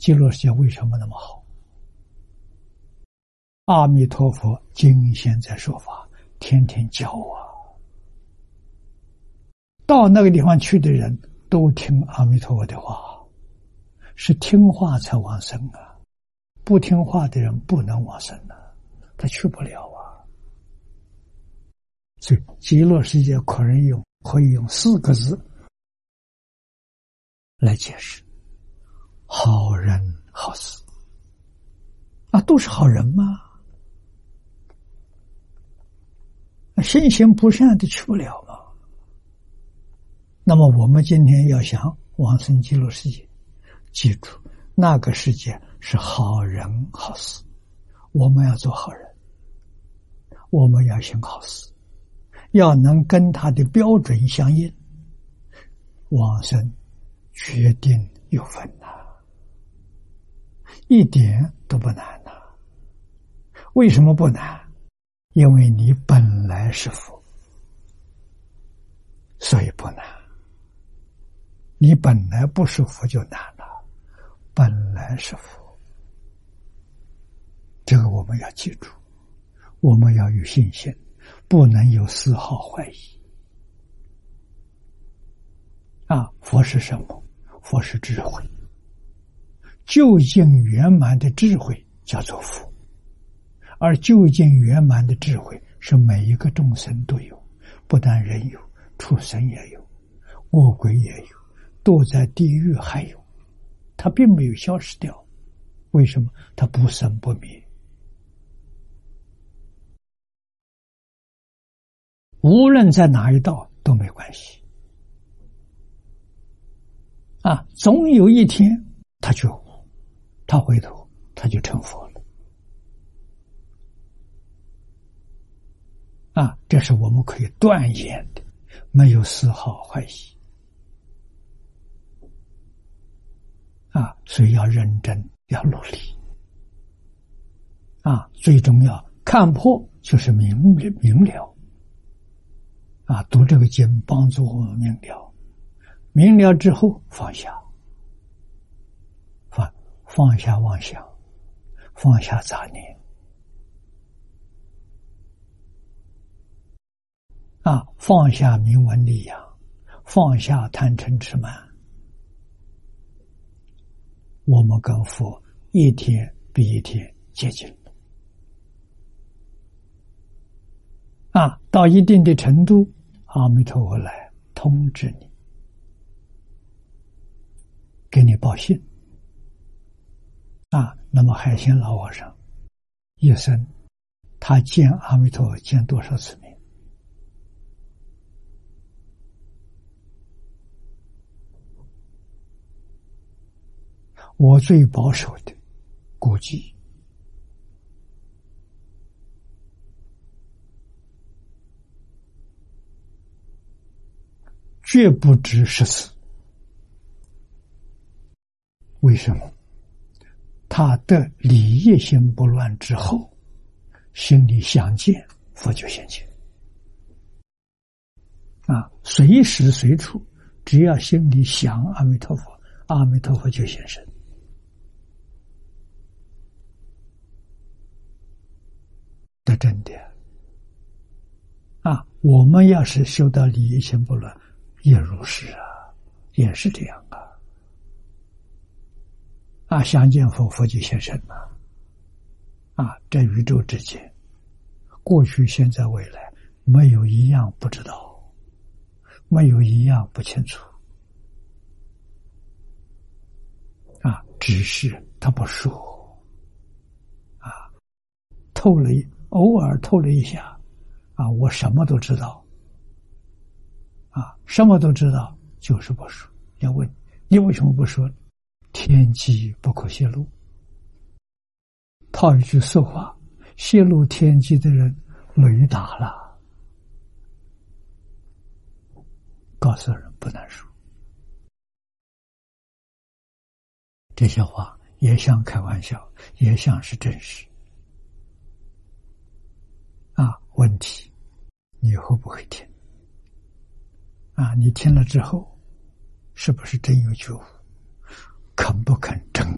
极乐世界为什么那么好？阿弥陀佛今现在说法，天天教啊。到那个地方去的人都听阿弥陀佛的话，是听话才往生啊，不听话的人不能往生啊，他去不了啊。所以极乐世界可以用4个字来解释：好人好事啊，都是好人嘛。心行不善的去不了嘛。那么我们今天要想往生极乐世界，记住那个世界是好人好事，我们要做好人，我们要行好事，要能跟他的标准相应，往生决定有分呐，一点都不难呐。为什么不难？因为你本来是佛，所以不难。你本来不是佛就难了，本来是佛，这个我们要记住，我们要有信心，不能有丝毫怀疑。佛是什么？佛是智慧，究竟圆满的智慧叫做佛，而究竟圆满的智慧是每一个众生都有，不但人有，畜生也有，恶鬼也有，堕在地狱还有，它并没有消失掉。为什么？它不生不灭。无论在哪一道都没关系。总有一天他觉悟，他回头他就成佛了。这是我们可以断言的，没有丝毫怀疑。所以要认真，要努力。最重要，看破就是明了。读这个经帮助我们明了。明了之后放下，放下妄想，放下杂念，放下名闻利养，放下贪嗔痴慢，我们跟佛一天比一天接近了。到一定的程度，阿弥陀佛来通知你，给你报信。那么海鲜老和尚一生他见阿弥陀佛见多少次面？我最保守的估计绝不止10次。为什么？他的理业心不乱之后，心里想见佛就现前。随时随处，只要心里想阿弥陀佛，阿弥陀佛就现身。这真的我们要是修到理业心不乱，也如是也是这样相见佛，佛就现身了。这宇宙之间，过去、现在、未来，没有一样不知道，没有一样不清楚。只是他不说。偶尔透了一下，我什么都知道。什么都知道，就是不说。要问你为什么不说？天机不可泄露。套一句俗话，泄露天机的人雷打了。告诉人不能说。这些话也像开玩笑，也像是真实。问题你会不会听？你听了之后，是不是真有觉悟？肯不肯真